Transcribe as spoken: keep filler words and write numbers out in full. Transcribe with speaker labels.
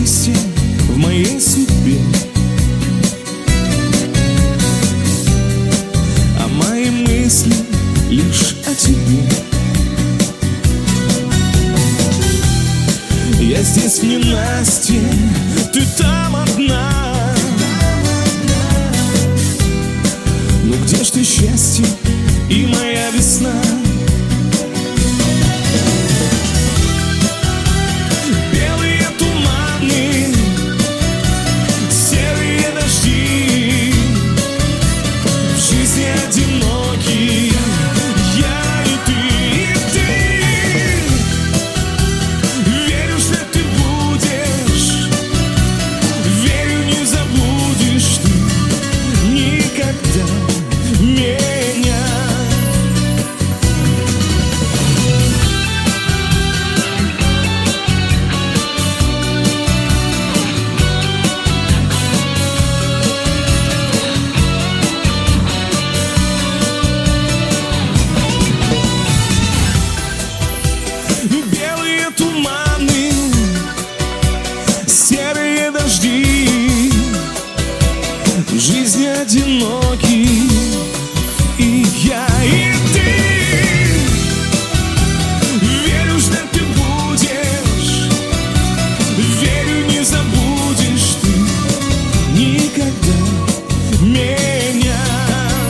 Speaker 1: листья в моей судьбе, а мои мысли лишь о тебе. Я здесь в ненастье, ты там одна. Ну где ж ты, счастье и моя весна? Белые туманы, серые дожди, в жизни одинокие я и ты, и ты. Верю, что ты будешь, верю, не забудешь ты никогда меня. Белые туманы,